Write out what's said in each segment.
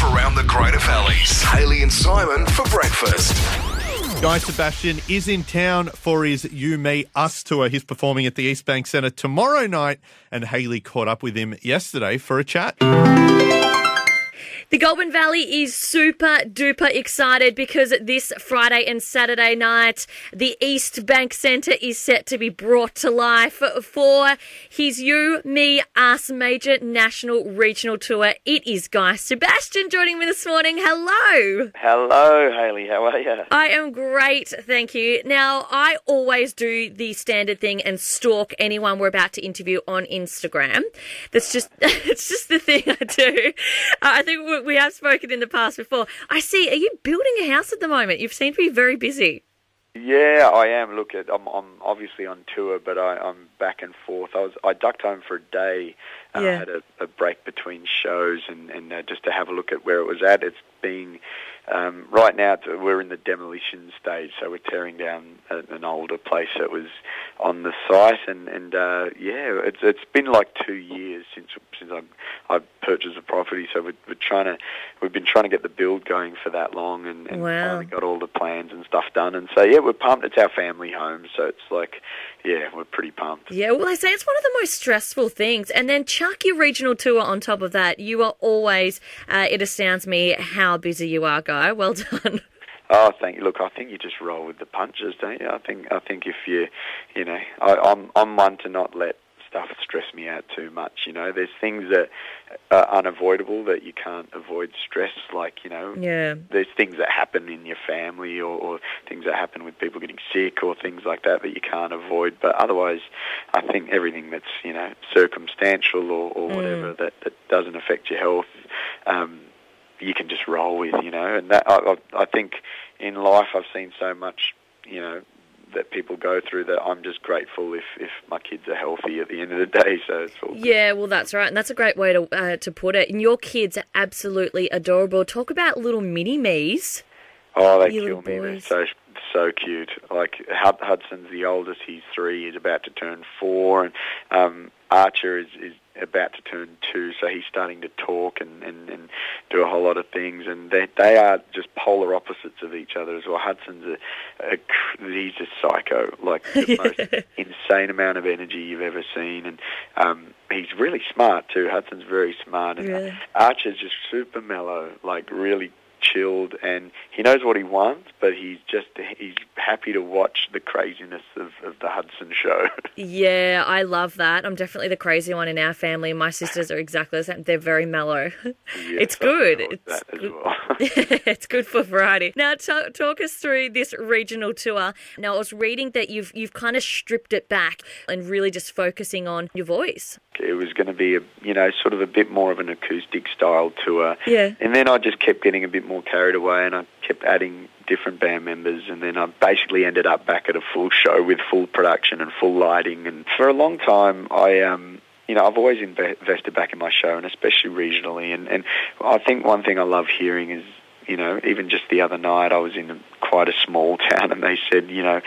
life around the Greater Valleys. Hayley and Simon for breakfast. Guy Sebastian is in town for his You, Me, Us tour. He's performing at the East Bank Centre tomorrow night, and Hayley caught up with him yesterday for a chat. The Goulburn Valley is super duper excited because this Friday and Saturday night, the East Bank Centre is set to be brought to life for his You, Me, Us major national regional tour. It is Guy Sebastian joining me this morning. Hello. Hello, Hayley. How are you? I am great, thank you. Now, I always do the standard thing and stalk anyone we're about to interview on Instagram. That's just, it's just the thing I do. I think we have spoken in the past before. I see, are you building a house at the moment? You seem to be very busy. Yeah, I am. Look, I'm obviously on tour, but I'm back and forth. I ducked home for a day. I had a break between shows and just to have a look at where it was at. It's been right now we're in the demolition stage, so we're tearing down an older place that was on the site, and it's been like 2 years since I purchased the property. So we've been trying to get the build going for that long, and finally got all the plans and stuff done. And so we're pumped. It's our family home, so it's like we're pretty pumped. Yeah, well, I say it's one of the most stressful things, and then chuck your regional tour on top of that. You are always, it astounds me how busy you are, Guy. Well done. Oh, thank you. Look, I think you just roll with the punches, don't you? I think if I'm one to not let stuff stress me out too much. There's things that are unavoidable that you can't avoid stress, like, there's things that happen in your family or things that happen with people getting sick or things like that you can't avoid. But otherwise, I think everything that's, circumstantial or whatever that doesn't affect your health, you can just roll with, and that I think in life I've seen so much, that people go through that I'm just grateful if my kids are healthy at the end of the day. So it's all good. Yeah, well, that's right, and that's a great way to put it. And your kids are absolutely adorable. Talk about little mini-me's. Oh, they kill me. They're so cute. Like Hudson's the oldest; he's 3. He's about to turn 4, and Archer is about to turn 2, so he's starting to talk and do a whole lot of things, and they are just polar opposites of each other as well. Hudson's he's a psycho, like the most insane amount of energy you've ever seen, and he's really smart too. Hudson's very smart, and Archer's just super mellow, like really chilled, and he knows what he wants, but he's happy to watch the craziness of the Hudson show. Yeah, I love that. I'm definitely the crazy one in our family. My sisters are exactly the same. They're very mellow. It's good. It's good. Well. It's good for variety. Now, talk us through this regional tour. Now, I was reading that you've kind of stripped it back and really just focusing on your voice. It was going to be sort of a bit more of an acoustic style tour. Yeah. And then I just kept getting a bit more carried away, and I kept adding different band members, and then I basically ended up back at a full show with full production and full lighting. And for a long time, I've always invested back in my show, and especially regionally. And I think one thing I love hearing is, even just the other night, I was in quite a small town, and they said,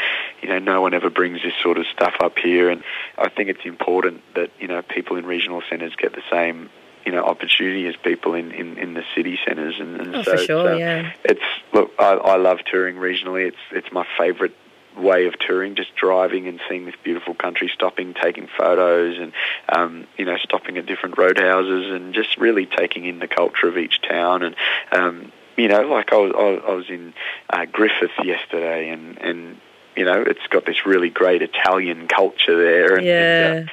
no one ever brings this sort of stuff up here. And I think it's important that, people in regional centres get the same, opportunity as people in the city centres. For sure, yeah. I love touring regionally. It's my favourite way of touring, just driving and seeing this beautiful country, stopping, taking photos, and stopping at different roadhouses, and just really taking in the culture of each town. And like I was in Griffith yesterday, and it's got this really great Italian culture there, and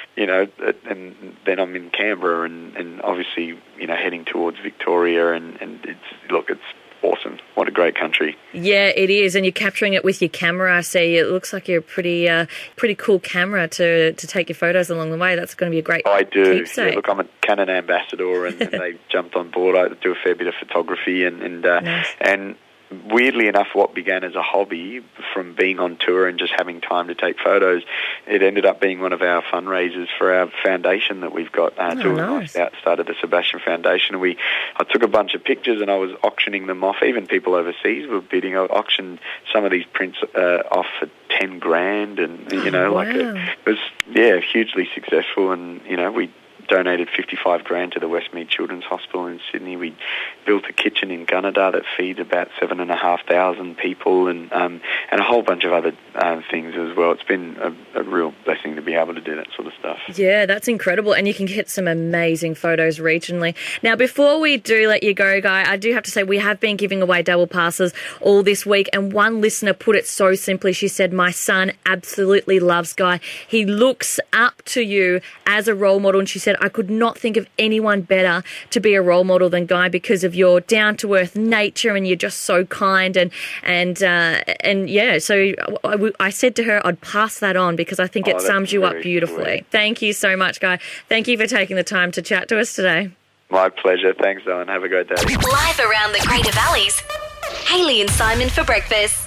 then I'm in Canberra, and obviously heading towards Victoria, and it's awesome. What a great country. Yeah, it is, and you're capturing it with your camera. I see. It looks like you're a pretty cool camera to take your photos along the way. That's going to be a great keepsake. Yeah, look, I'm a Canon ambassador, and they jumped on board. I do a fair bit of photography, nice. And weirdly enough, what began as a hobby from being on tour and just having time to take photos, it ended up being one of our fundraisers for our foundation that we've got. Nice. Started the Sebastian Foundation. I took a bunch of pictures and I was auctioning them off. Even people overseas were bidding. I auctioned some of these prints off for $10,000, and it was hugely successful. And we donated $55,000 to the Westmead Children's Hospital in Sydney. We built a kitchen in Gunnedah that feeds about 7,500 people, and a whole bunch of other things as well. It's been a real blessing to be able to do that sort of stuff. Yeah, that's incredible, and you can get some amazing photos regionally. Now, before we do let you go, Guy, I do have to say we have been giving away double passes all this week, and one listener put it so simply. She said, my son absolutely loves Guy. He looks up to you as a role model, and she said, I could not think of anyone better to be a role model than Guy because of your down-to-earth nature, and you're just so kind, and yeah, so I said to her I'd pass that on because I think it sums you up beautifully. Sweet. Thank you so much, Guy. Thank you for taking the time to chat to us today. My pleasure. Thanks, Owen. Have a great day. Live around the Greater Valleys, Hayley and Simon for breakfast.